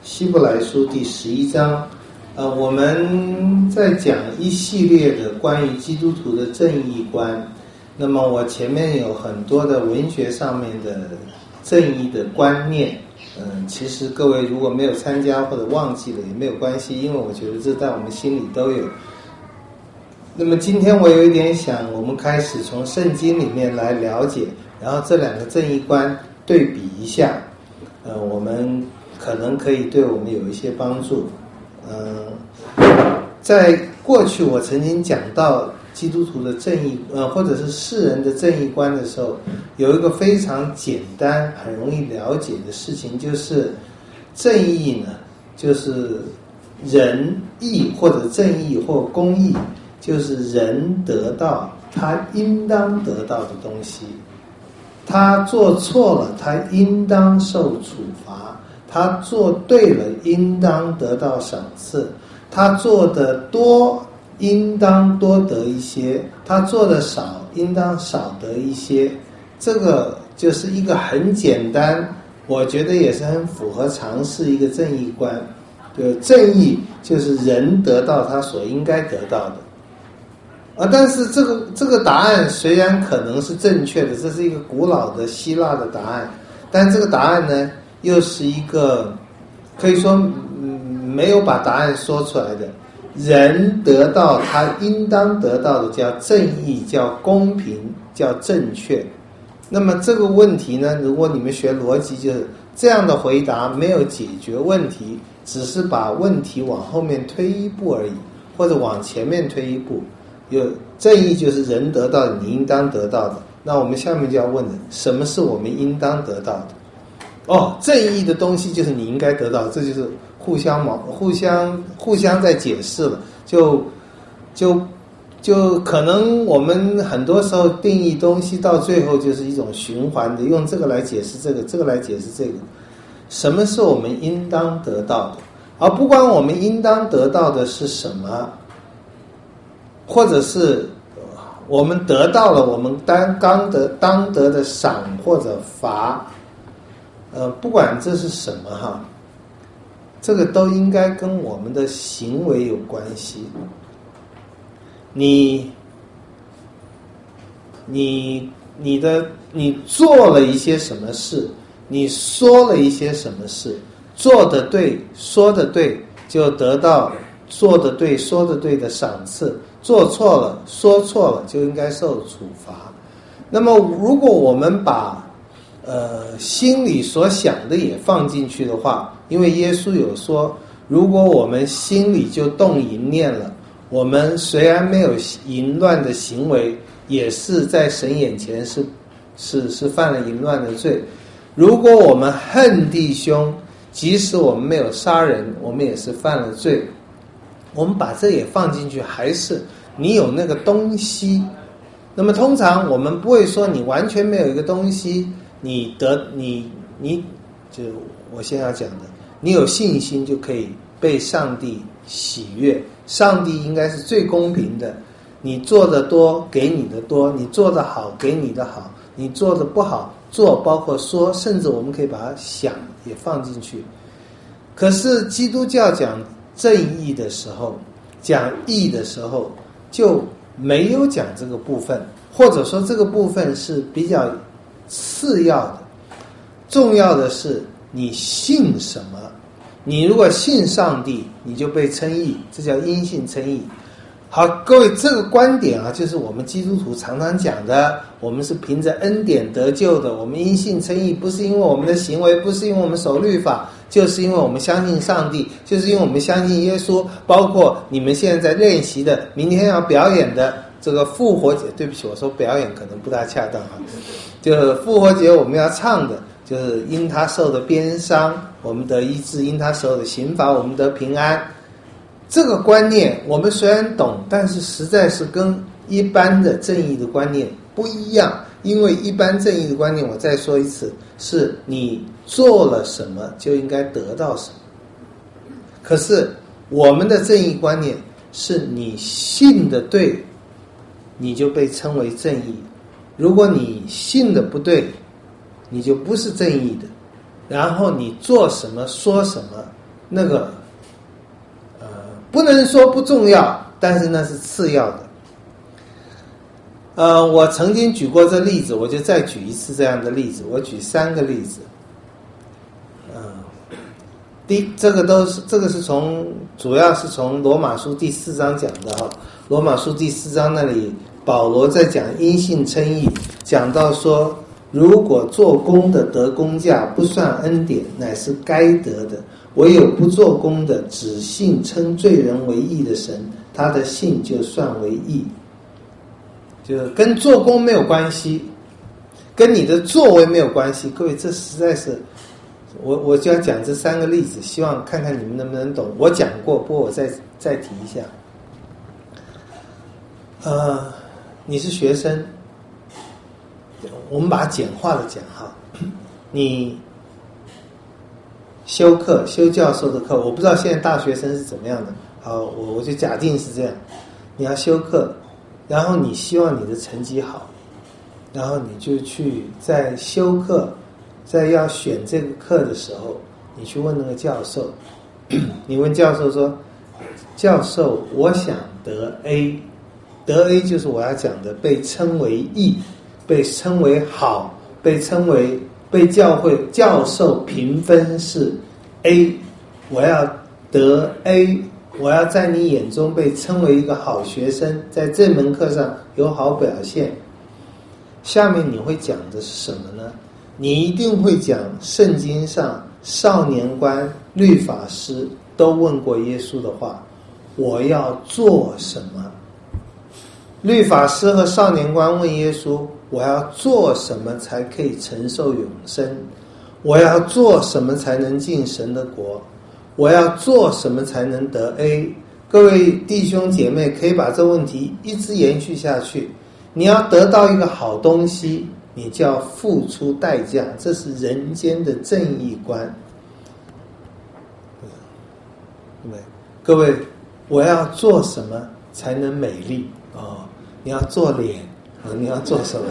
希伯来书第11章，我们在讲一系列的关于基督徒的正义观。那么我前面有很多的文学上面的正义的观念，其实各位如果没有参加或者忘记了也没有关系，因为我觉得这在我们心里都有。那么今天我有一点想，我们开始从圣经里面来了解，然后这两个正义观对比一下，我们可能可以对我们有一些帮助。在过去我曾经讲到基督徒的正义，或者是世人的正义观的时候，有一个非常简单、很容易了解的事情，就是正义呢，就是仁义或者正义或公义，就是人得到他应当得到的东西。他做错了，他应当受处罚；他做对了，应当得到赏赐；他做的多，应当多得一些；他做的少，应当少得一些。这个就是一个很简单，我觉得也是很符合常识一个正义观。就正义就是人得到他所应该得到的。但是这个答案虽然可能是正确的，这是一个古老的希腊的答案，但这个答案呢，又是一个可以说没有把答案说出来的。人得到他应当得到的叫正义，叫公平，叫正确。那么这个问题呢，如果你们学逻辑，就是这样的回答没有解决问题，只是把问题往后面推一步而已，或者往前面推一步。有正义就是人得到的，你应当得到的。那我们下面就要问了，什么是我们应当得到的？正义的东西就是你应该得到，这就是互相在解释了。就可能我们很多时候定义东西到最后就是一种循环的，用这个来解释这个，这个来解释这个。什么是我们应当得到的？而不管我们应当得到的是什么，或者是我们得到了我们当得的赏或者罚，不管这是什么哈，这个都应该跟我们的行为有关系。你做了一些什么事，你说了一些什么事，做得对，说得对，就得到做得对，说得对的赏赐；做错了，说错了，就应该受处罚。那么，如果我们把心里所想的也放进去的话，因为耶稣有说，如果我们心里就动淫念了，我们虽然没有淫乱的行为，也是在神眼前是犯了淫乱的罪。如果我们恨弟兄，即使我们没有杀人，我们也是犯了罪。我们把这也放进去，还是你有那个东西。那么通常我们不会说你完全没有一个东西，你就我先要讲的，你有信心就可以被上帝喜悦。上帝应该是最公平的，你做的多给你的多，你做的好给你的好，你做的不好做包括说，甚至我们可以把它想也放进去。可是基督教讲正义的时候，讲义的时候，就没有讲这个部分，或者说这个部分是比较次要的。重要的是你信什么。你如果信上帝，你就被称义，这叫因信称义。好，各位，这个观点啊，就是我们基督徒常常讲的，我们是凭着恩典得救的，我们因信称义，不是因为我们的行为，不是因为我们守律法，就是因为我们相信上帝，就是因为我们相信耶稣。包括你们现在在练习的，明天要表演的这个复活节，对不起，我说表演可能不大恰当啊，就是复活节我们要唱的，就是因他受的鞭伤，我们得医治；因他受的刑罚，我们得平安。这个观念我们虽然懂，但是实在是跟一般的正义的观念不一样。因为一般正义的观念，我再说一次，是你做了什么就应该得到什么。可是我们的正义观念是你信的对，你就被称为正义；如果你信的不对，你就不是正义的。然后你做什么说什么， 那个不能说不重要，但是那是次要的。我曾经举过这例子，我就再举一次这样的例子，我举3个例子。这个是主要是从罗马书第4章讲的哈。罗马书第4章那里保罗在讲因信称义，讲到说，如果做工的得工价，不算恩典，乃是该得的；唯有不做工的，只信称罪人为义的神，他的信就算为义。就跟做工没有关系，跟你的作为没有关系。各位，这实在是我就要讲这3个例子，希望看看你们能不能懂。我讲过，不过我再提一下。你是学生，我们把它简化的讲哈。你修课，修教授的课，我不知道现在大学生是怎么样的。好，我就假定是这样。你要修课，然后你希望你的成绩好，然后你就去在修课，在要选这个课的时候，你去问那个教授，你问教授说，教授，我想得 A， 得 A 就是我要讲的被称为义，被称为好，被称为被教授评分是 A， 我要得 A， 我要在你眼中被称为一个好学生，在这门课上有好表现。下面你会讲的是什么呢？你一定会讲圣经上少年官、律法师都问过耶稣的话，我要做什么？律法师和少年官问耶稣，我要做什么才可以承受永生？我要做什么才能进神的国？我要做什么才能得 A？ 各位弟兄姐妹可以把这问题一直延续下去。你要得到一个好东西，你就要付出代价，这是人间的正义观。各位，我要做什么才能美丽？你要做脸，你要做什么？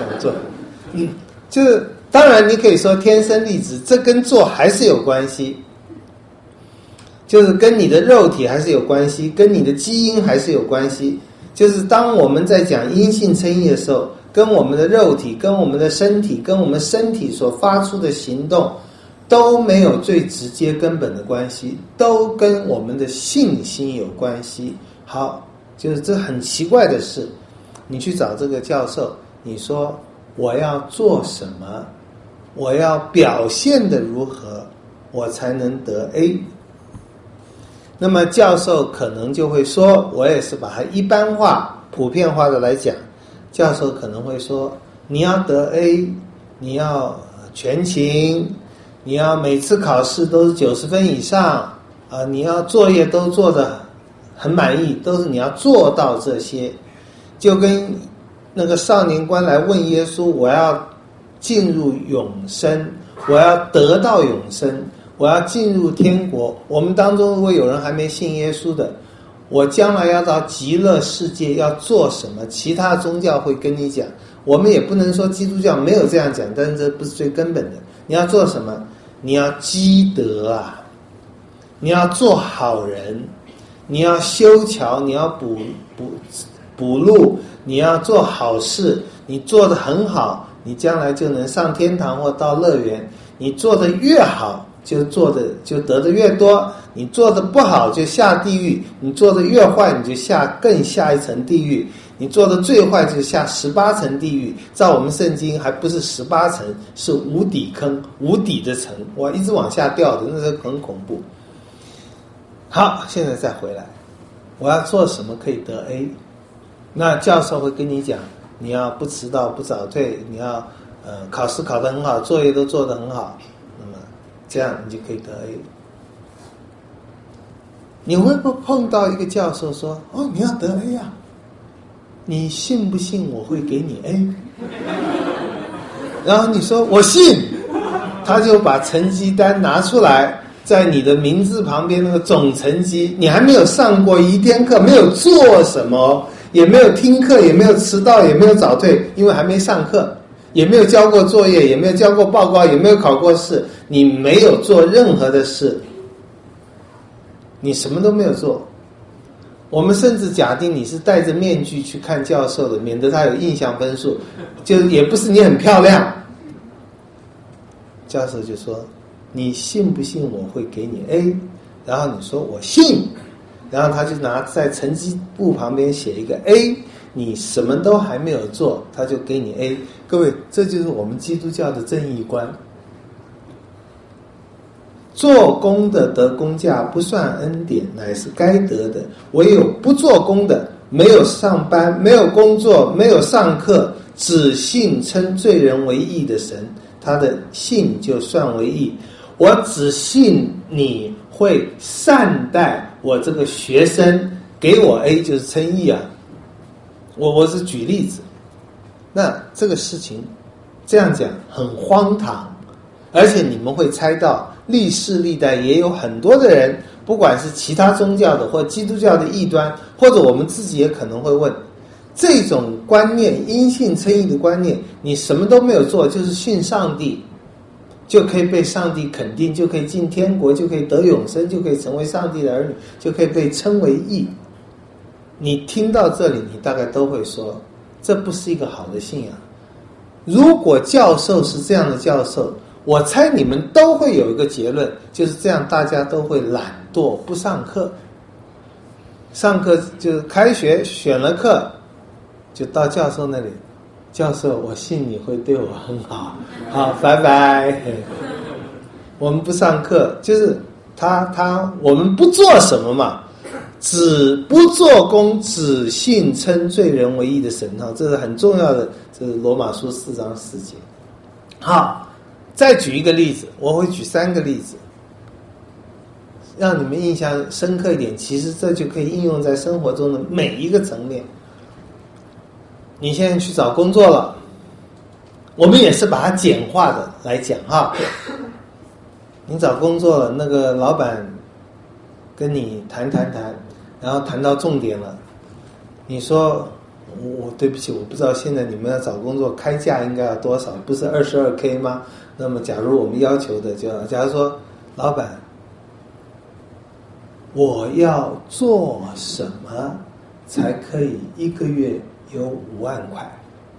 就是当然你可以说天生丽质，这跟做还是有关系，就是跟你的肉体还是有关系，跟你的基因还是有关系。就是当我们在讲因信称义的时候，跟我们的肉体、跟我们的身体、跟我们身体所发出的行动都没有最直接根本的关系，都跟我们的信心有关系。好，就是这很奇怪的事，你去找这个教授，你说我要做什么，我要表现得如何，我才能得 A。那么教授可能就会说，我也是把它一般化、普遍化的来讲，教授可能会说，你要得 A， 你要全勤，你要每次考试都是90分以上，你要作业都做得很满意，都是你要做到这些。就跟那个少年官来问耶稣，我要进入永生，我要得到永生，我要进入天国。我们当中如果有人还没信耶稣的，我将来要到极乐世界要做什么，其他宗教会跟你讲。我们也不能说基督教没有这样讲，但是这不是最根本的。你要做什么？你要积德啊，你要做好人，你要修桥，你要补路，你要做好事，你做得很好，你将来就能上天堂或到乐园。你做得越好，就得的越多，你做的不好就下地狱，你做的越坏，你就更下一层地狱，你做的最坏就下18层地狱。照我们圣经还不是18层，是无底坑，无底的层，哇，一直往下掉的，那是很恐怖。好，现在再回来，我要做什么可以得 A？ 那教授会跟你讲，你要不迟到不早退，你要考试考得很好，作业都做得很好，那么这样你就可以得 A。 你会不会碰到一个教授说，你要得 A 啊，你信不信我会给你 A？ 然后你说我信，他就把成绩单拿出来，在你的名字旁边那个总成绩，你还没有上过一天课，没有做什么，也没有听课，也没有迟到，也没有早退，因为还没上课，也没有交过作业，也没有交过报告，也没有考过试，你没有做任何的事， 你什么都没有做。我们甚至假定你是戴着面具去看教授的，免得他有印象分数，就也不是你很漂亮。教授就说：“你信不信我会给你 A？” 然后你说：“我信。”然后他就拿在成绩簿旁边写一个 A， 你什么都还没有做，他就给你 A。各位，这就是我们基督教的正义观。做工的得工价，不算恩典，乃是该得的。唯有不做工的，没有上班，没有工作，没有上课，只信称罪人为义的神，他的信就算为义。我只信你会善待我这个学生，给我 A 就是称义啊。我是举例子，那这个事情这样讲很荒唐，而且你们会猜到历世历代也有很多的人，不管是其他宗教的或基督教的异端，或者我们自己也可能会问，这种观念，因信称义的观念，你什么都没有做，就是信上帝，就可以被上帝肯定，就可以进天国，就可以得永生，就可以成为上帝的儿女，就可以被称为义。你听到这里，你大概都会说，这不是一个好的信仰。如果教授是这样的教授，我猜你们都会有一个结论，就是这样，大家都会懒惰不上课。上课就是开学选了课，就到教授那里，教授，我信你会对我很好，好，拜拜。我们不上课，就是我们不做什么嘛，只不做工，只信称罪人为义的神，这是很重要的，这是罗马书4章4节。好，再举一个例子，我会举3个例子，让你们印象深刻一点。其实这就可以应用在生活中的每一个层面。你现在去找工作了，我们也是把它简化的来讲哈。你找工作了，那个老板跟你谈，然后谈到重点了，你说我对不起，我不知道现在你们要找工作开价应该要多少，不是22K 吗？那么假如我们要求的假如说，老板，我要做什么才可以一个月有5万块？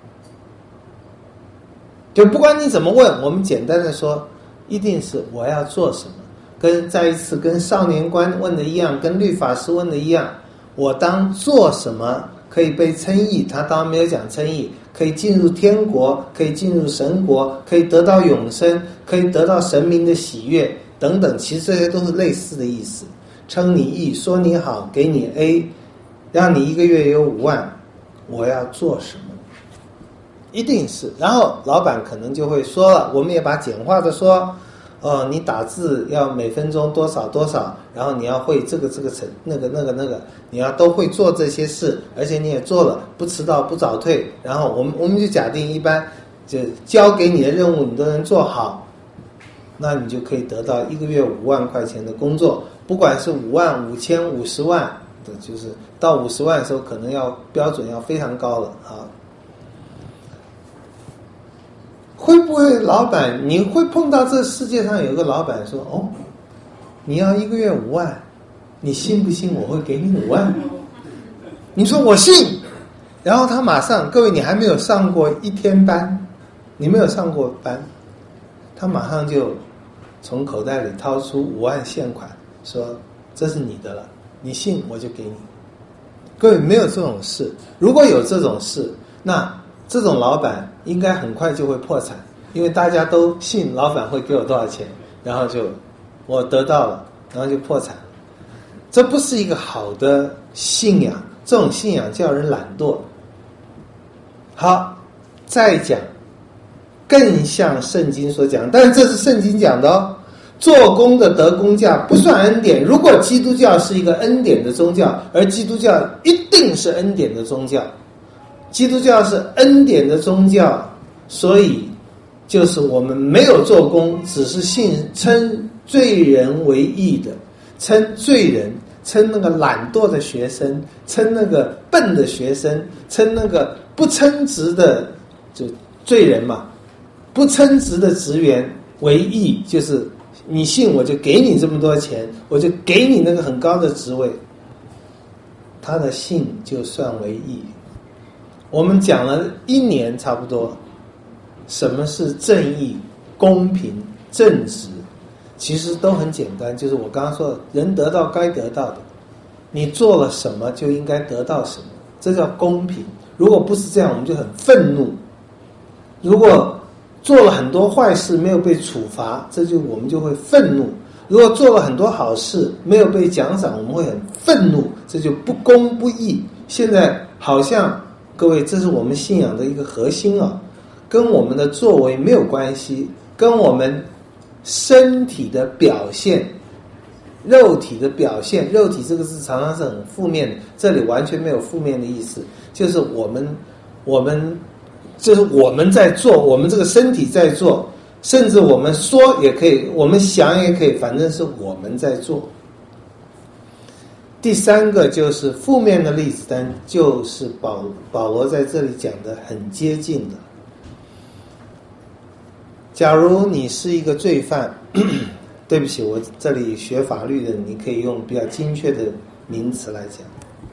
就不管你怎么问，我们简单的说，一定是我要做什么。再一次跟少年官问的一样，跟律法师问的一样，我当做什么可以被称义？他当然没有讲称义，可以进入天国，可以进入神国，可以得到永生，可以得到神明的喜悦等等，其实这些都是类似的意思。称你义，说你好，给你 A， 让你一个月有5万，我要做什么？一定是。然后老板可能就会说了，我们也把简化的说，你打字要每分钟多少多少，然后你要会这个那个，你要都会做这些事，而且你也做了，不迟到不早退。然后我们就假定一般就交给你的任务你都能做好，那你就可以得到一个月5万块钱的工作，不管是5万、5千、50万的，就是到50万的时候，可能要标准要非常高了啊。会不会老板，你会碰到这世界上有个老板说，你要一个月5万，你信不信我会给你5万？你说我信，然后他马上，各位你还没有上过1天班，你没有上过班，他马上就从口袋里掏出5万现款，说这是你的了，你信我就给你。各位没有这种事，如果有这种事，那这种老板应该很快就会破产，因为大家都信老板会给我多少钱，然后就我得到了，然后就破产。这不是一个好的信仰，这种信仰叫人懒惰。好，再讲更像圣经所讲，但是这是圣经讲的哦。做工的得工价，不算恩典。如果基督教是一个恩典的宗教，而基督教一定是恩典的宗教，基督教是恩典的宗教，所以就是我们没有做工，只是称罪人为义的，称罪人，称那个懒惰的学生，称那个笨的学生，称那个不称职的就罪人嘛，不称职的职员为义，就是你信我就给你这么多钱，我就给你那个很高的职位，他的信就算为义。我们讲了1年差不多，什么是正义、公平、正直，其实都很简单，就是我刚刚说的，人得到该得到的，你做了什么就应该得到什么，这叫公平。如果不是这样，我们就很愤怒。如果做了很多坏事没有被处罚，我们就会愤怒。如果做了很多好事没有被奖赏，我们会很愤怒，这就不公不义。现在好像各位，这是我们信仰的一个核心啊，跟我们的作为没有关系，跟我们身体的表现、肉体的表现，肉体这个字常常是很负面的，这里完全没有负面的意思，就是我们就是我们在做，我们这个身体在做，甚至我们说也可以，我们想也可以，反正是我们在做。第3个就是负面的例子，但就是保罗在这里讲的很接近的。假如你是一个罪犯，对不起，我这里学法律的，你可以用比较精确的名词来讲。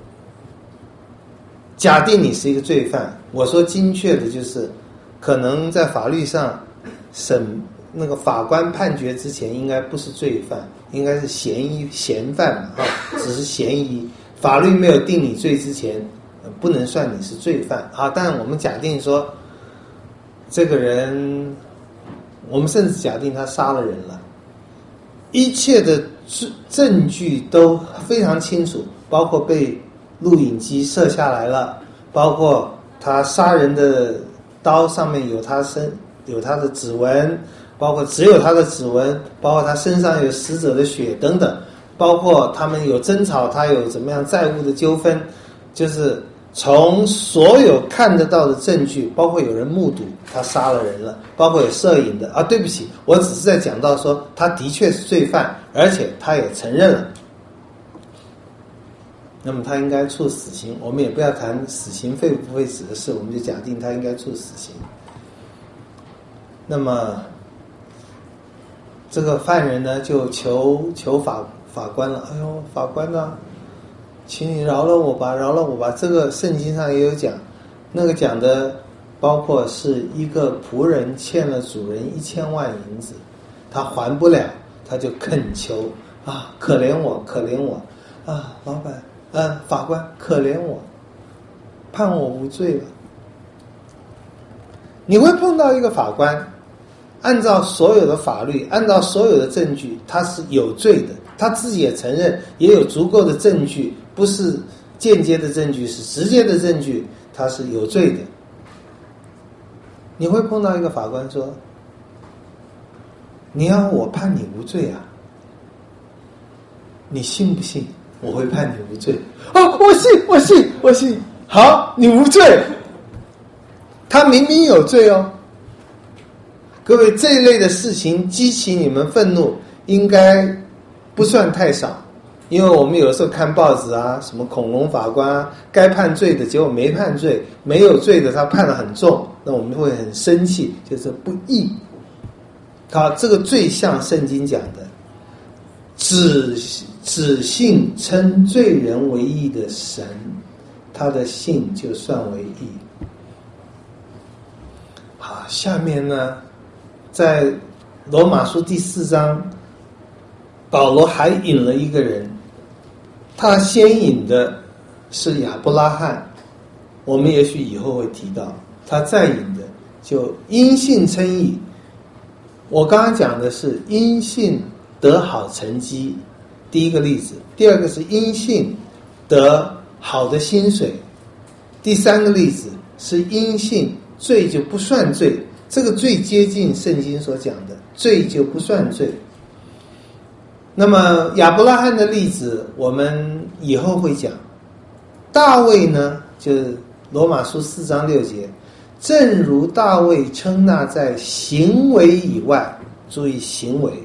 假定你是一个罪犯，我说精确的就是可能在法律上那个法官判决之前应该不是罪犯，应该是嫌犯嘛，只是嫌疑，法律没有定你罪之前不能算你是罪犯啊。但我们假定说这个人，我们甚至假定他杀了人了，一切的证据都非常清楚，包括被录影机摄下来了，包括他杀人的刀上面有他的指纹，包括只有他的指纹，包括他身上有死者的血等等，包括他们有争吵，他有怎么样债务的纠纷，就是从所有看得到的证据，包括有人目睹他杀了人了，包括有摄影的啊。对不起，我只是在讲到说他的确是罪犯，而且他也承认了，那么他应该处死刑。我们也不要谈死刑废不废止的事，我们就假定他应该处死刑。那么这个犯人呢，就求法官了，哎呦，法官啊，请你饶了我吧，饶了我吧。这个圣经上也有讲，那个讲的包括是一个仆人欠了主人1000万银子，他还不了，他就恳求啊，可怜我，可怜我啊，老板，法官，可怜我，判我无罪了。你会碰到一个法官，按照所有的法律，按照所有的证据，他是有罪的，他自己也承认，也有足够的证据，不是间接的证据，是直接的证据，他是有罪的。你会碰到一个法官说，你要我判你无罪啊，你信不信我会判你无罪？哦，我信。好，你无罪。他明明有罪哦。各位，这一类的事情激起你们愤怒应该不算太少，因为我们有时候看报纸啊，什么恐龙法官啊，该判罪的结果没判罪，没有罪的他判得很重，那我们会很生气，就是不义。好，这个最像圣经讲的，只信称罪人为义的神，他的信就算为义。好，下面呢，在罗马书第4章，保罗还引了一个人，他先引的是亚伯拉罕，我们也许以后会提到，他再引的就因信称义。我刚刚讲的是因信得好成绩，第一个例子；第二个是因信得好的薪水；第3个例子是因信罪就不算罪，这个最接近圣经所讲的，罪就不算罪。那么亚伯拉罕的例子我们以后会讲。大卫呢，就是罗马书4章6节，正如大卫称那在行为以外，注意行为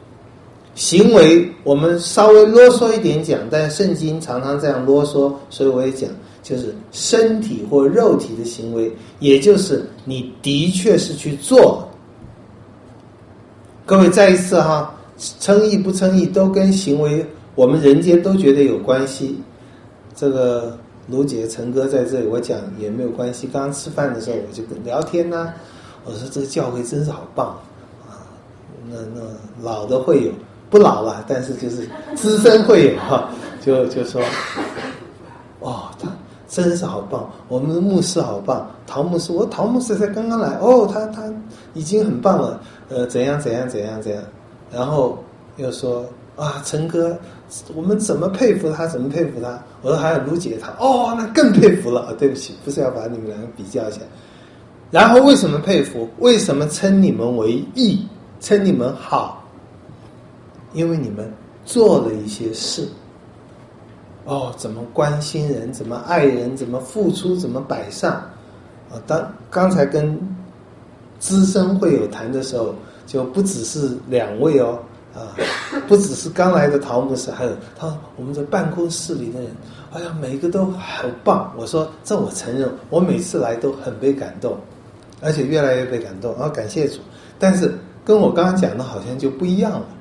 我们稍微啰嗦一点讲，但圣经常常这样啰嗦，所以我也讲，就是身体或肉体的行为，也就是你的确是去做。各位再一次哈， 称义不称义都跟行为我们人间都觉得有关系。这个卢姐陈哥在这里我讲也没有关系。刚刚吃饭的时候我就跟聊天啊，我说这个教会真是好棒啊，那老的会有，不老了，但是就是资深会有哈，就说哦，他真是好棒，我们的牧师好棒，陶牧师，陶牧师才刚刚来，哦，他已经很棒了，怎样，然后又说啊，陈哥，我们怎么佩服他，我说还有卢姐他，哦，那更佩服了，对不起，不是要把你们两个比较一下。然后为什么佩服？为什么称你们为义，称你们好？因为你们做了一些事。哦，怎么关心人，怎么爱人，怎么付出，怎么摆上啊！刚才跟资深会友谈的时候，就不只是2位哦，不只是刚来的陶牧师，还有我们在办公室里的人，哎呀，每一个都好棒。我说这我承认，我每次来都很被感动，而且越来越被感动，感谢主。但是跟我刚刚讲的好像就不一样了，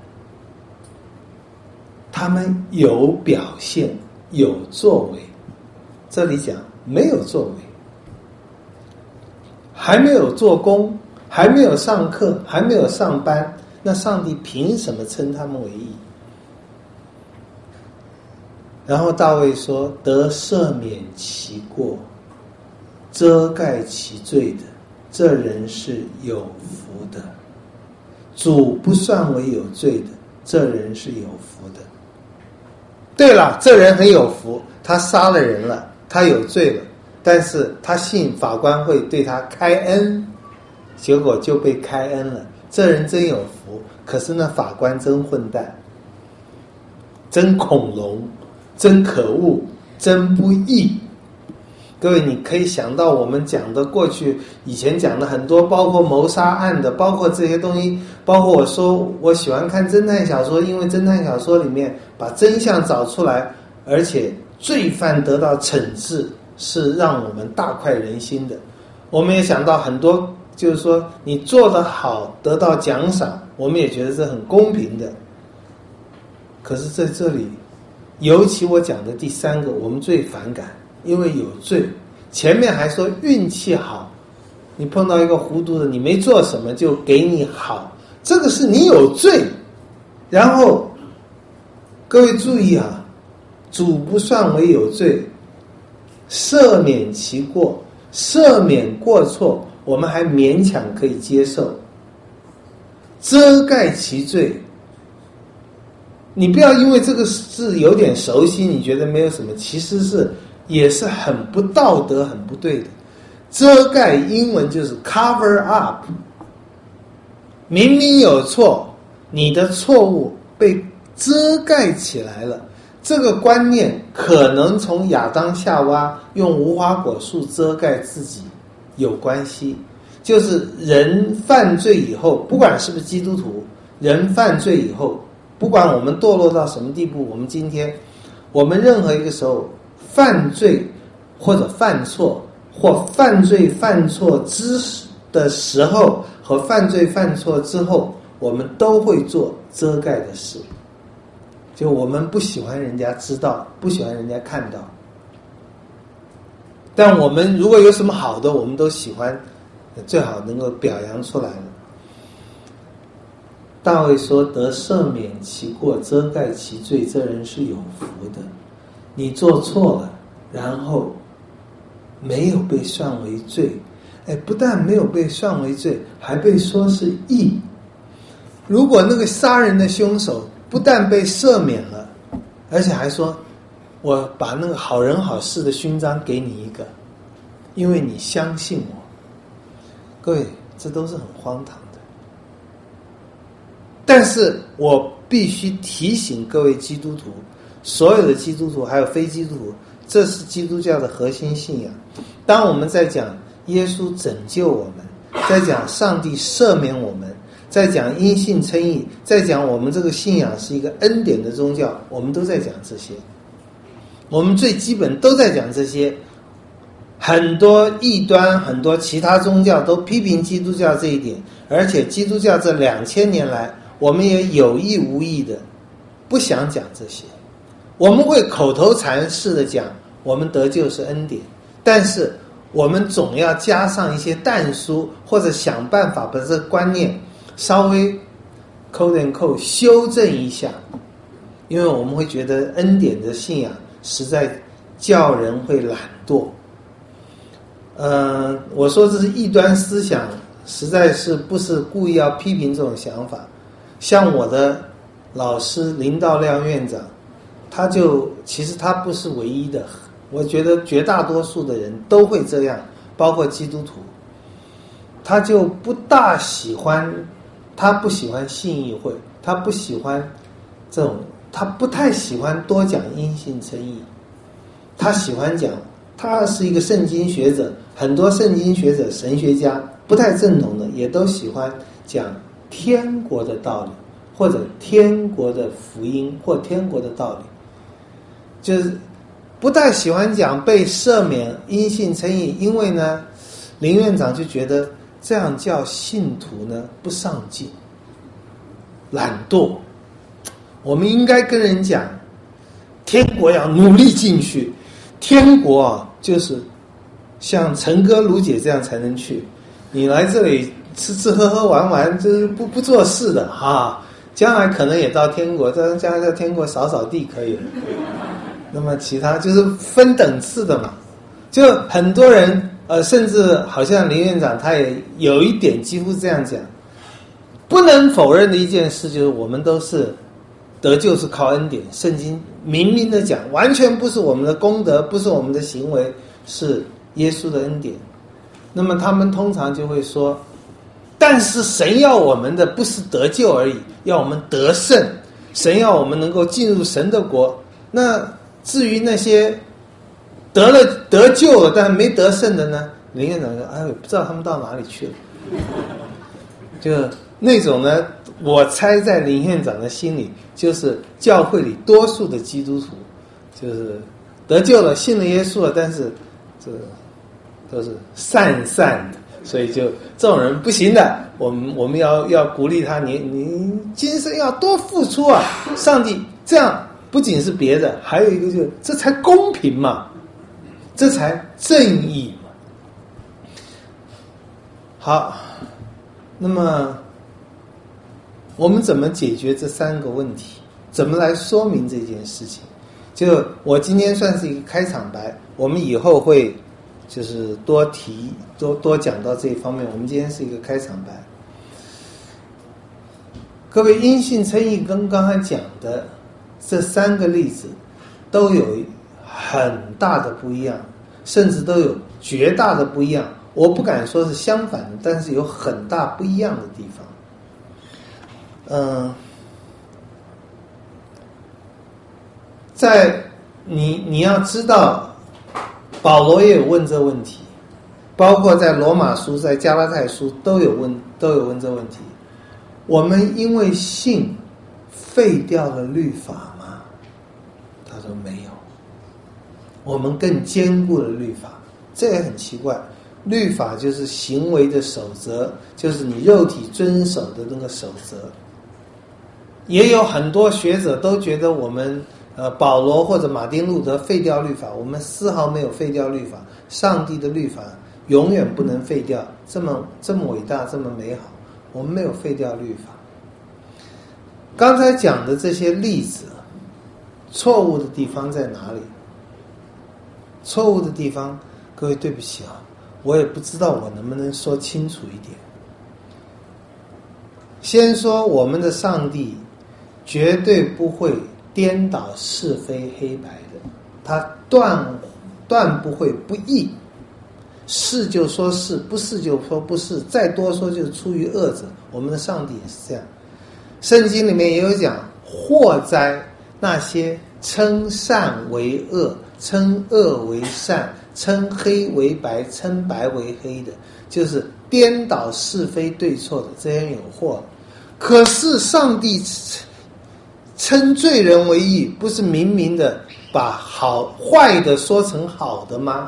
他们有表现。有作为，这里讲没有作为，还没有做工，还没有上课，还没有上班，那上帝凭什么称他们为义？然后大卫说：得赦免其过，遮盖其罪的，这人是有福的；主不算为有罪的，这人是有福的。对了，这人很有福，他杀了人了，他有罪了，但是他信法官会对他开恩，结果就被开恩了。这人真有福，可是那法官真混蛋，真恐龙，真可恶，真不义。各位，你可以想到我们讲的过去以前讲的很多，包括谋杀案的，包括这些东西，包括我说我喜欢看侦探小说，因为侦探小说里面把真相找出来，而且罪犯得到惩治，是让我们大快人心的。我们也想到很多，就是说你做得好得到奖赏，我们也觉得这很公平的。可是在这里，尤其我讲的第3个，我们最反感，因为有罪。前面还说运气好，你碰到一个糊涂的，你没做什么就给你好，这个是你有罪。然后各位注意啊，主不算为有罪，赦免其过，赦免过错，我们还勉强可以接受，遮盖其罪。你不要因为这个字有点熟悉，你觉得没有什么，其实也是很不道德、很不对的。遮盖英文就是 cover up， 明明有错，你的错误被遮盖起来了。这个观念可能从亚当夏娃用无花果树遮盖自己有关系，就是人犯罪以后，不管是不是基督徒，人犯罪以后，不管我们堕落到什么地步，我们今天，我们任何一个时候犯罪或者犯错，或犯罪犯错的时候和犯罪犯错之后，我们都会做遮盖的事。就我们不喜欢人家知道，不喜欢人家看到，但我们如果有什么好的，我们都喜欢，最好能够表扬出来了。大卫说：得赦免其过，遮盖其罪，这人是有福的。你做错了，然后没有被算为罪，不但没有被算为罪，还被说是义。如果那个杀人的凶手不但被赦免了，而且还说我把那个好人好事的勋章给你一个，因为你相信我。各位，这都是很荒唐的。但是我必须提醒各位基督徒，所有的基督徒还有非基督徒，这是基督教的核心信仰。当我们在讲耶稣拯救我们，在讲上帝赦免我们，在讲因信称义，在讲我们这个信仰是一个恩典的宗教，我们都在讲这些，我们最基本都在讲这些。很多异端，很多其他宗教都批评基督教这一点，而且基督教这2000年来， 我们也有意无意的不想讲这些，我们会口头禅式的讲我们得救是恩典，但是我们总要加上一些但书，或者想办法把这个观念稍微扣点扣修正一下，因为我们会觉得恩典的信仰实在叫人会懒惰。我说这是异端思想，实在是不是故意要批评这种想法。像我的老师林道亮院长，其实他不是唯一的，我觉得绝大多数的人都会这样，包括基督徒。他就不大喜欢，他不喜欢信义会，他不喜欢这种，他不太喜欢多讲因信称义，他喜欢讲，他是一个圣经学者，很多圣经学者神学家不太正统的也都喜欢讲天国的道理，或者天国的福音，或天国的道理，就是不太喜欢讲被赦免因信称义。因为呢林院长就觉得这样叫信徒呢不上进懒惰，我们应该跟人讲天国要努力进去，天国啊就是像陈哥卢姐这样才能去，你来这里吃吃喝喝玩玩，这是不做事的啊，将来可能也到天国，将来到天国扫扫地可以了，那么其他就是分等次的嘛。就很多人甚至好像林院长他也有一点几乎这样讲。不能否认的一件事就是我们都是得救是靠恩典，圣经明明的讲完全不是我们的功德，不是我们的行为，是耶稣的恩典。那么他们通常就会说，但是神要我们的不是得救而已，要我们得胜，神要我们能够进入神的国。那至于那些得救了但没得胜的呢，林院长说哎，我不知道他们到哪里去了。就那种呢，我猜在林院长的心里，就是教会里多数的基督徒，就是得救了，信了耶稣了，但是这都是散的，所以就这种人不行的。我们要鼓励他，你今生要多付出啊！上帝这样不仅是别的，还有一个就是这才公平嘛，这才正义嘛。好，那么我们怎么解决这三个问题？怎么来说明这件事情？就我今天算是一个开场白，我们以后会就是多讲到这一方面。我们今天是一个开场白。各位，因信称义跟刚才讲的这三个例子都有很大的不一样，甚至都有绝大的不一样。我不敢说是相反的，但是有很大不一样的地方。在你要知道，保罗也有问这问题，包括在罗马书、在加拉太书都有问这问题。我们因为信废掉了律法吗？他说没有，我们更坚固了律法。这也很奇怪，律法就是行为的守则，就是你肉体遵守的那个守则。也有很多学者都觉得我们保罗或者马丁路德废掉律法，我们丝毫没有废掉律法，上帝的律法永远不能废掉，这么伟大，这么美好，我们没有废掉律法。刚才讲的这些例子，错误的地方在哪里？错误的地方，各位对不起啊，我也不知道我能不能说清楚一点。先说我们的上帝绝对不会颠倒是非黑白的，他断不会不义，是就说是，不是就说不是，再多说就是出于恶者。我们的上帝也是这样。圣经里面也有讲，祸哉那些称善为恶，称恶为善，称黑为白，称白为黑的，就是颠倒是非对错的，这些人有祸。可是上帝称罪人为义，不是明明的把坏的说成好的吗？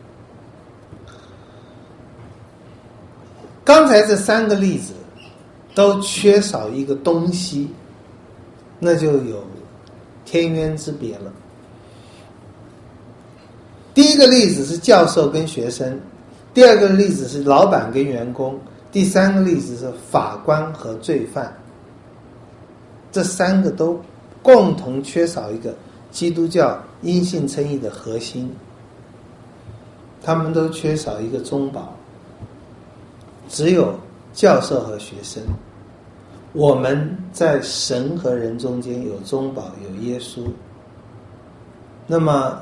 刚才这三个例子都缺少一个东西，那就有天渊之别了。第一个例子是教授跟学生，第二个例子是老板跟员工，第三个例子是法官和罪犯。这三个都共同缺少一个基督教因信称义的核心，他们都缺少一个中保，只有教授和学生。我们在神和人中间有中保，有耶稣。那么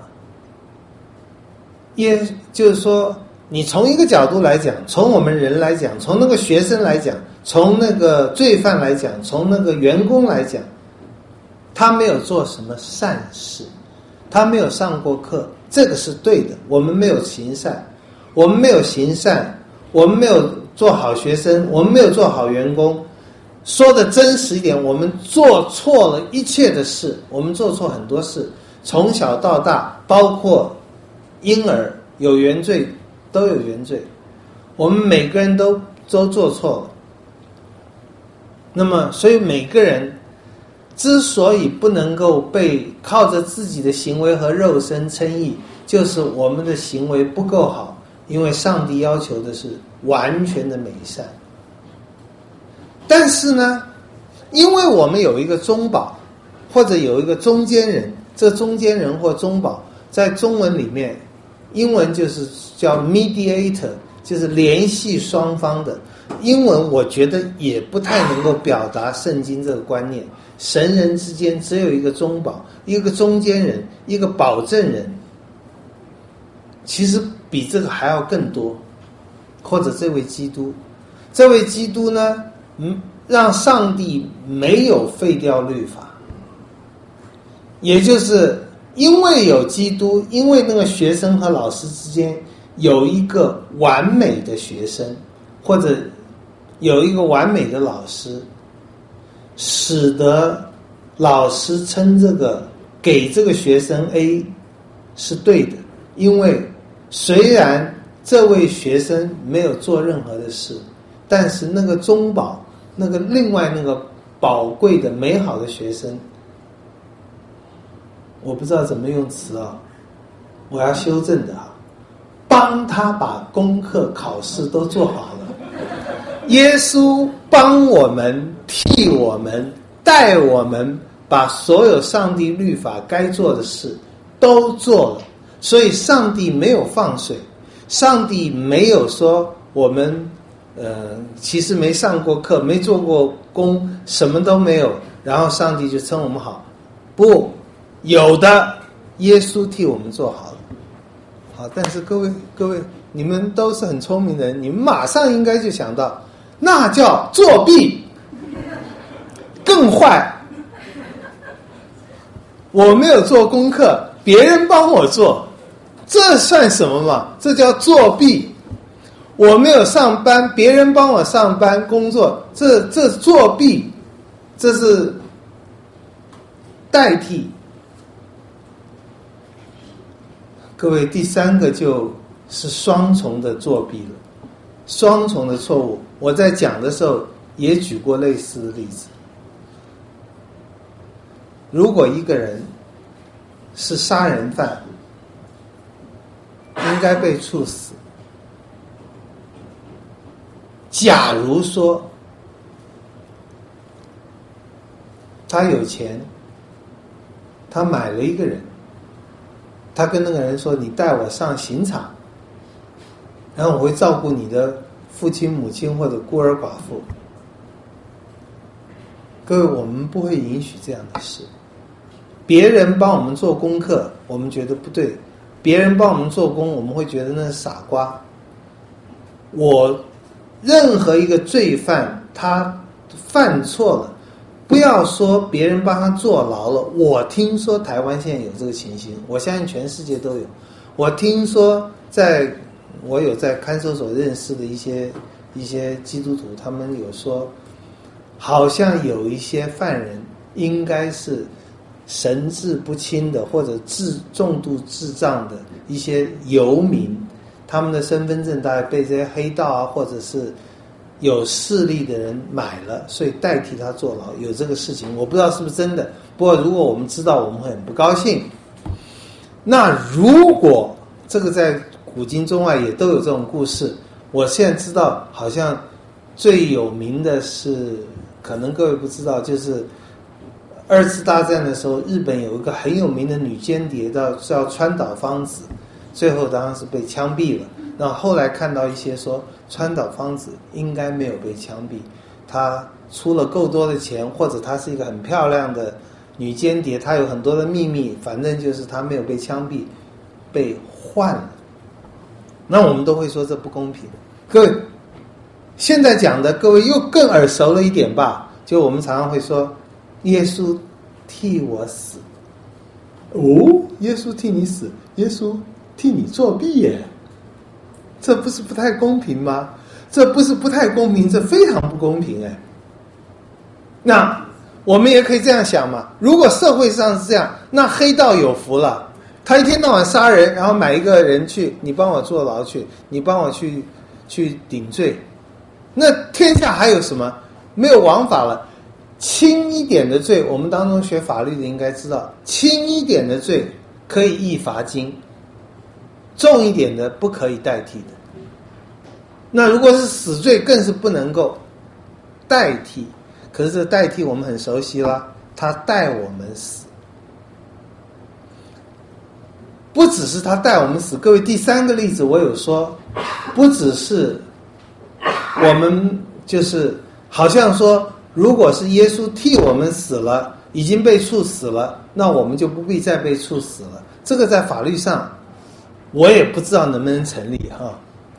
就是说，你从一个角度来讲，从我们人来讲，从那个学生来讲，从那个罪犯来讲，从那个员工来讲，他没有做什么善事，他没有上过课，这个是对的。我们没有行善，我们没有行善，我们没有做好学生，我们没有做好员工。说的真实一点，我们做错了一切的事，我们做错很多事，从小到大，包括婴儿有原罪，都有原罪，我们每个人都做错了。那么所以每个人之所以不能够被靠着自己的行为和肉身称义，就是我们的行为不够好，因为上帝要求的是完全的美善。但是呢，因为我们有一个中保，或者有一个中间人，这中间人或中保在中文里面，英文就是叫 mediator， 就是联系双方的。英文我觉得也不太能够表达圣经这个观念，神人之间只有一个中保，一个中间人，一个保证人。其实比这个还要更多，或者这位基督呢，让上帝没有废掉律法，也就是因为有基督，因为那个学生和老师之间有一个完美的学生，或者有一个完美的老师，使得老师称这个给这个学生 A 是对的。因为虽然这位学生没有做任何的事，但是那个中保，那个另外那个宝贵的美好的学生，我不知道怎么用词啊，我要修正的啊，帮他把功课考试都做好了。耶稣帮我们，替我们，带我们把所有上帝律法该做的事都做了。所以上帝没有放水，上帝没有说我们其实没上过课，没做过工，什么都没有，然后上帝就称我们好。不，有的，耶稣替我们做好了。好，但是各位，你们都是很聪明的人，你们马上应该就想到，那叫作弊，更坏。我没有做功课，别人帮我做，这算什么嘛？这叫作弊。我没有上班，别人帮我上班工作，这作弊，这是代替。各位，第三个就是双重的作弊了，双重的错误。我在讲的时候也举过类似的例子。如果一个人是杀人犯，应该被处死。假如说他有钱，他买了一个人，他跟那个人说，你带我上刑场，然后我会照顾你的父亲母亲或者孤儿寡妇。各位，我们不会允许这样的事。别人帮我们做功课，我们觉得不对，别人帮我们做工，我们会觉得那是傻瓜。任何一个罪犯，他犯错了，不要说别人帮他坐牢了。我听说台湾现在有这个情形，我相信全世界都有。我听说我有在看守所认识的一些基督徒，他们有说，好像有一些犯人应该是神志不清的，或者重度智障的一些游民，他们的身份证大概被这些黑道啊，或者是有势力的人买了，所以代替他坐牢，有这个事情，我不知道是不是真的。不过如果我们知道，我们会很不高兴。那如果这个在古今中外也都有这种故事，我现在知道好像最有名的是，可能各位不知道，就是二次大战的时候，日本有一个很有名的女间谍叫川岛芳子，最后当然是被枪毙了。那后来看到一些说川岛芳子应该没有被枪毙，她出了够多的钱，或者她是一个很漂亮的女间谍，她有很多的秘密，反正就是她没有被枪毙，被换了。那我们都会说这不公平。各位现在讲的，各位又更耳熟了一点吧？就我们常常会说耶稣替我死。哦，耶稣替你死，耶稣替你作弊耶，这不是不太公平吗？这不是不太公平，这非常不公平哎。那我们也可以这样想嘛，如果社会上是这样，那黑道有福了，他一天到晚杀人，然后买一个人去，你帮我坐牢去，你帮我去顶罪，那天下还有什么？没有王法了。轻一点的罪，我们当中学法律的应该知道，轻一点的罪可以易罚金，重一点的不可以代替的。那如果是死罪，更是不能够代替。可是这代替我们很熟悉啦，他代我们死，不只是他代我们死。各位，第三个例子我有说，不只是我们就是好像说，如果是耶稣替我们死了，已经被处死了，那我们就不必再被处死了。这个在法律上我也不知道能不能成立哈。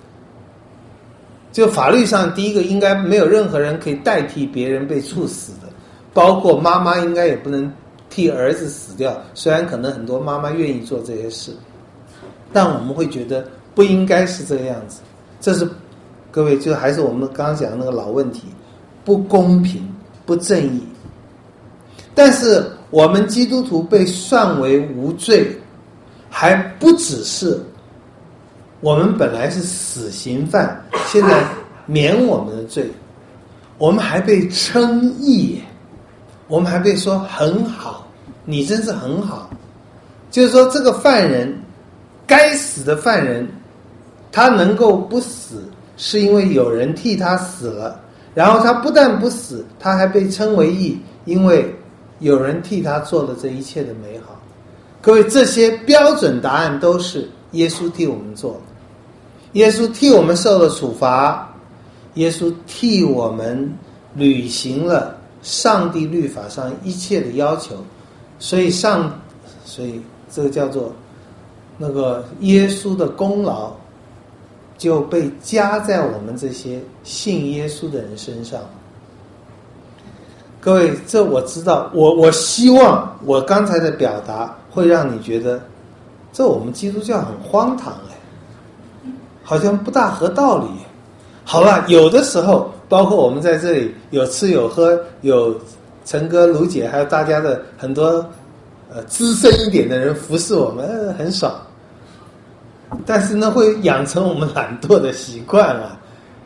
就法律上，第一个应该没有任何人可以代替别人被处死的，包括妈妈应该也不能替儿子死掉，虽然可能很多妈妈愿意做这些事，但我们会觉得不应该是这个样子。这是各位，就还是我们刚刚讲的那个老问题，不公平不正义。但是我们基督徒被算为无罪，还不只是我们本来是死刑犯，现在免我们的罪，我们还被称义，我们还被说很好，你真是很好。就是说这个犯人，该死的犯人，他能够不死，是因为有人替他死了，然后他不但不死，他还被称为义，因为有人替他做了这一切的美好。各位，这些标准答案都是耶稣替我们做的，耶稣替我们受了处罚，耶稣替我们履行了上帝律法上一切的要求，所以这个叫做那个耶稣的功劳就被加在我们这些信耶稣的人身上。各位，这我知道，我希望我刚才的表达会让你觉得这我们基督教很荒唐好像不大合道理。好了，有的时候包括我们在这里有吃有喝，有陈哥卢姐还有大家的很多资深一点的人服侍我们，很爽。但是呢，会养成我们懒惰的习惯啊。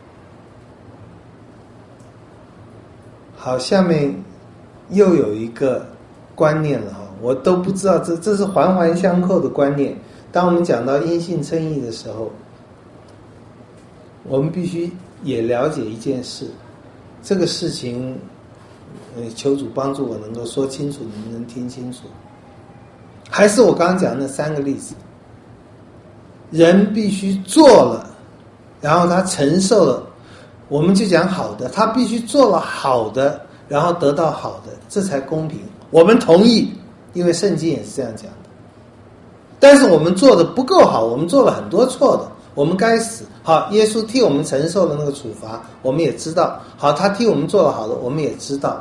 好，下面又有一个观念了我都不知道，这是环环相扣的观念。当我们讲到因信称义的时候，我们必须也了解一件事，这个事情求主帮助我能够说清楚，你们能听清楚。还是我刚刚讲的那三个例子，人必须做了，然后他承受了，我们就讲好的，他必须做了好的，然后得到好的，这才公平。我们同意，因为圣经也是这样讲的。但是我们做的不够好，我们做了很多错的，我们该死。好，耶稣替我们承受了那个处罚，我们也知道。好，他替我们做了好的，我们也知道。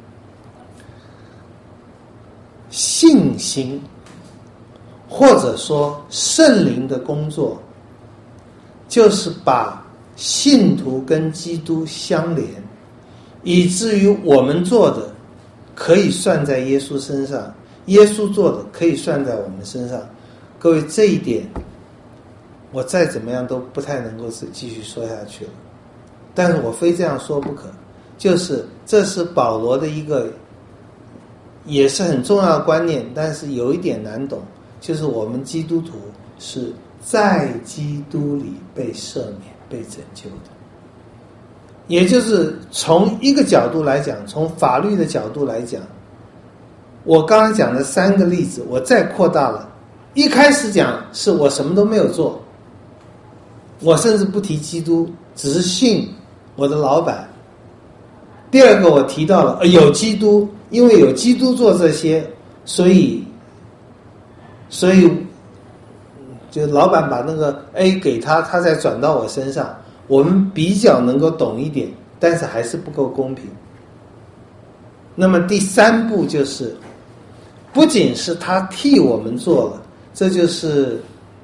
信心或者说圣灵的工作，就是把信徒跟基督相连，以至于我们做的可以算在耶稣身上，耶稣做的可以算在我们身上。各位，这一点我再怎么样都不太能够继续说下去了。 但是我非这样说不可。就是这是保罗的一个也是很重要的观念，但是有一点难懂，就是我们基督徒是在基督里被赦免被拯救的。也就是从一个角度来讲，从法律的角度来讲，我刚才讲的3个例子我再扩大了。一开始讲是我什么都没有做，我甚至不提基督，只是信我的老板。第二个我提到了有基督，因为有基督做这些，所以就老板把那个 A 给他，他再转到我身上，我们比较能够懂一点，但是还是不够公平。那么第3步就是不仅是他替我们做了，这就是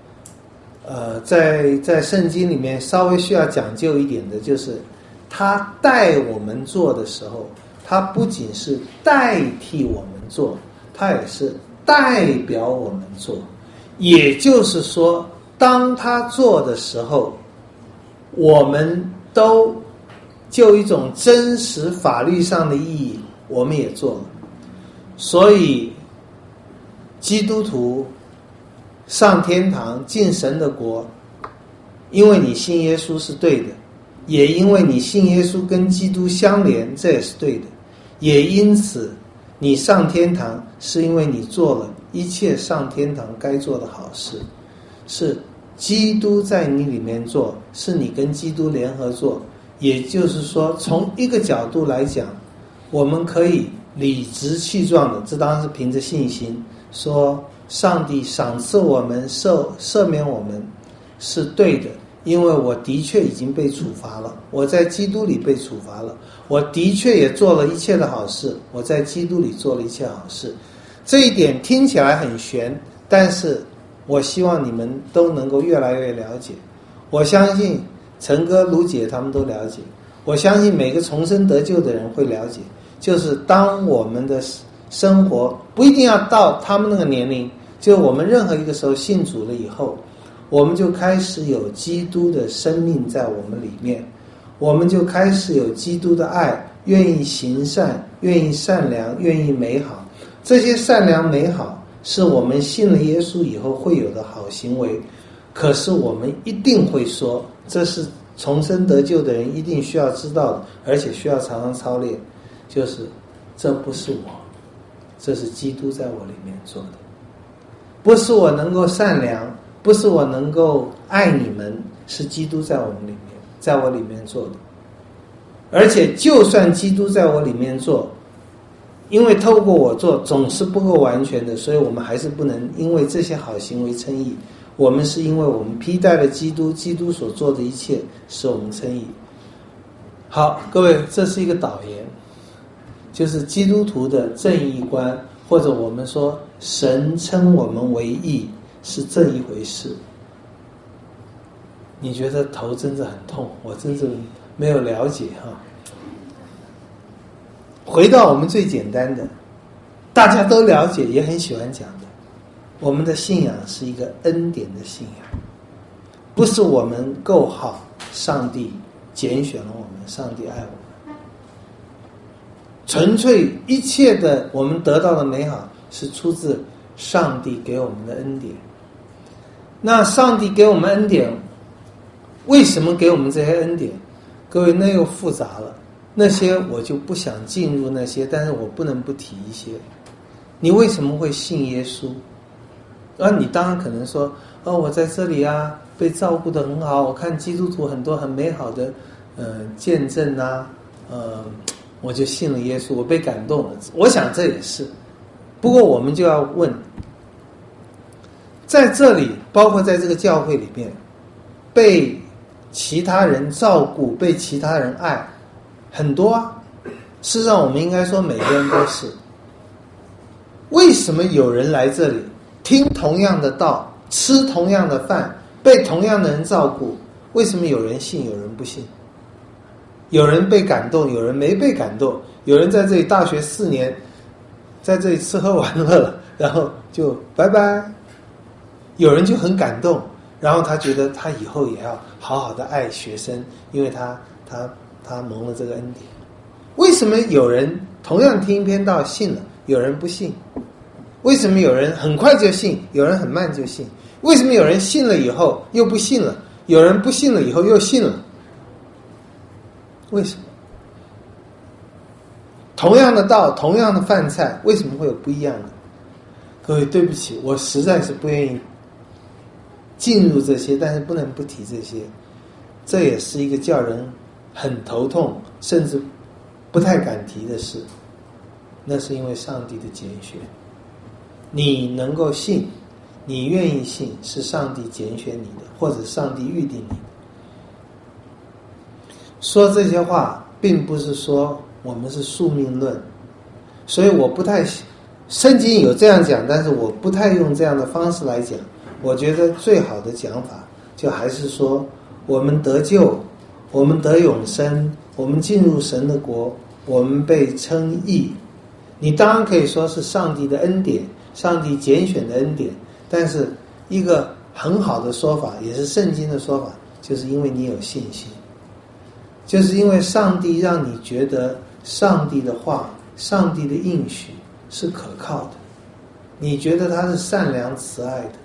在圣经里面稍微需要讲究一点的，就是他代我们做的时候，他不仅是代替我们做，他也是代表我们做。也就是说，当他做的时候，我们都就一种真实法律上的意义，我们也做了。所以基督徒上天堂进神的国，因为你信耶稣是对的，也因为你信耶稣跟基督相连，这也是对的。也因此你上天堂是因为你做了一切上天堂该做的好事，是基督在你里面做，是你跟基督联合做。也就是说，从一个角度来讲，我们可以理直气壮的，这当然是凭着信心说上帝赏赐我们赦免我们是对的，因为我的确已经被处罚了，我在基督里被处罚了，我的确也做了一切的好事，我在基督里做了一切好事。这一点听起来很玄，但是我希望你们都能够越来越了解。我相信陈哥、卢姐他们都了解，我相信每个重生得救的人会了解，就是当我们的生活不一定要到他们那个年龄，就我们任何一个时候信主了以后，我们就开始有基督的生命在我们里面，我们就开始有基督的爱，愿意行善，愿意善良，愿意美好。这些善良美好是我们信了耶稣以后会有的好行为。可是我们一定会说，这是重生得救的人一定需要知道的，而且需要常常操练，就是这不是我，这是基督在我里面做的。不是我能够善良，不是我能够爱你们，是基督在我们里面，在我里面做的。而且就算基督在我里面做，因为透过我做总是不够完全的，所以我们还是不能因为这些好行为称义。我们是因为我们披戴了基督，基督所做的一切使我们称义。好，各位，这是一个导言，就是基督徒的正义观，或者我们说神称我们为义是这一回事。你觉得头真的很痛，我真是没有了解哈。回到我们最简单的，大家都了解也很喜欢讲的，我们的信仰是一个恩典的信仰，不是我们够好，上帝拣选了我们，上帝爱我们。纯粹一切的我们得到的美好是出自上帝给我们的恩典。那上帝给我们恩典，为什么给我们这些恩典？各位，那又复杂了，那些我就不想进入那些，但是我不能不提一些。你为什么会信耶稣？你当然可能说，我在这里啊，被照顾得很好，我看基督徒很多很美好的见证啊，我就信了耶稣，我被感动了。我想这也是，不过我们就要问，在这里，包括在这个教会里面，被其他人照顾，被其他人爱，很多啊。事实上，我们应该说每个人都是。为什么有人来这里听同样的道，吃同样的饭，被同样的人照顾？为什么有人信，有人不信？有人被感动，有人没被感动。有人在这里大学4年，在这里吃喝玩乐了，然后就拜拜。有人就很感动，然后他觉得他以后也要好好的爱学生，因为他他蒙了这个恩典。为什么有人同样听一篇道信了，有人不信？为什么有人很快就信，有人很慢就信？为什么有人信了以后又不信了，有人不信了以后又信了？为什么？同样的道，同样的饭菜，为什么会有不一样的？各位，对不起，我实在是不愿意进入这些，但是不能不提这些。这也是一个叫人很头痛，甚至不太敢提的事。那是因为上帝的拣选。你能够信，你愿意信，是上帝拣选你的，或者上帝预定你的。说这些话并不是说我们是宿命论，所以我不太，圣经有这样讲，但是我不太用这样的方式来讲。我觉得最好的讲法就还是说，我们得救，我们得永生，我们进入神的国，我们被称义。你当然可以说是上帝的恩典，上帝拣选的恩典，但是一个很好的说法，也是圣经的说法，就是因为你有信心，就是因为上帝让你觉得上帝的话，上帝的应许是可靠的，你觉得他是善良慈爱的。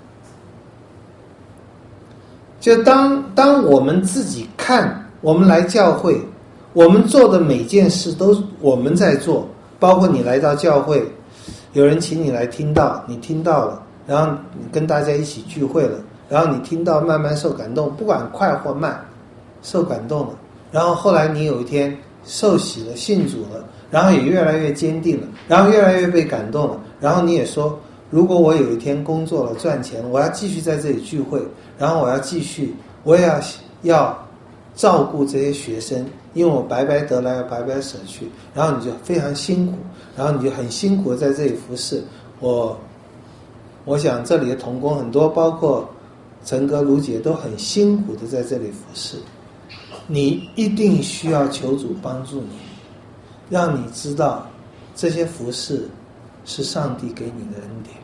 就当我们自己看，我们来教会，我们做的每件事都是我们在做，包括你来到教会，有人请你来听道，你听到了，然后你跟大家一起聚会了，然后你听到慢慢受感动，不管快或慢，受感动了，然后后来你有一天受洗了，信主了，然后也越来越坚定了，然后越来越被感动了，然后你也说，如果我有一天工作了赚钱了，我要继续在这里聚会，然后我要继续，我也要照顾这些学生，因为我白白得来要白白舍去，然后你就非常辛苦，然后你就很辛苦的在这里服侍。我想这里的同工很多，包括陈哥、卢姐都很辛苦的在这里服侍。你一定需要求主帮助你，让你知道这些服侍是上帝给你的恩典，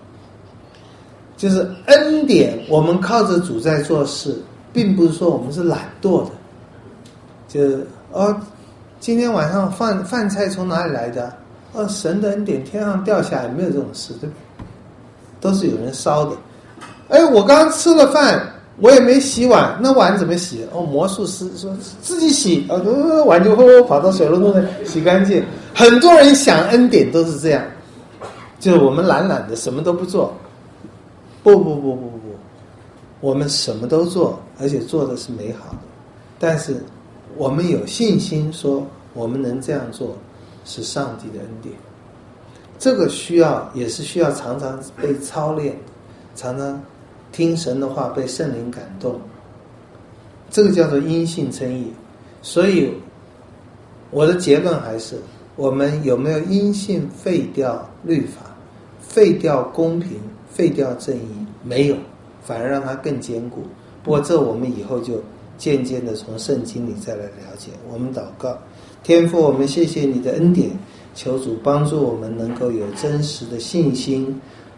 就是恩典。我们靠着主在做事，并不是说我们是懒惰的，就是今天晚上饭菜从哪里来的？神的恩典天上掉下来，没有这种事，对不对？都是有人烧的。我刚刚吃了饭，我也没洗碗，那碗怎么洗？魔术师说自己洗，碗就跑到水龙头里洗干净。很多人想恩典都是这样，就是我们懒懒的，什么都不做。不，我们什么都做，而且做的是美好的。但是我们有信心说，我们能这样做，是上帝的恩典。这个也是需要常常被操练，常常听神的话，被圣灵感动。这个叫做因信称义。所以我的结论还是，我们有没有因信废掉律法，废掉公平，废掉正义？没有，反而让它更坚固。不过这我们以后就渐渐的从圣经里再来了解。我们祷告，天父，我们谢谢你的恩典，求主帮助我们能够有真实的信心，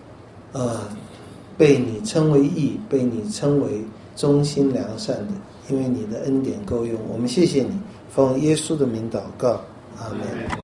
被你称为义，被你称为忠心良善的，因为你的恩典够用。我们谢谢你，奉耶稣的名祷告，阿们。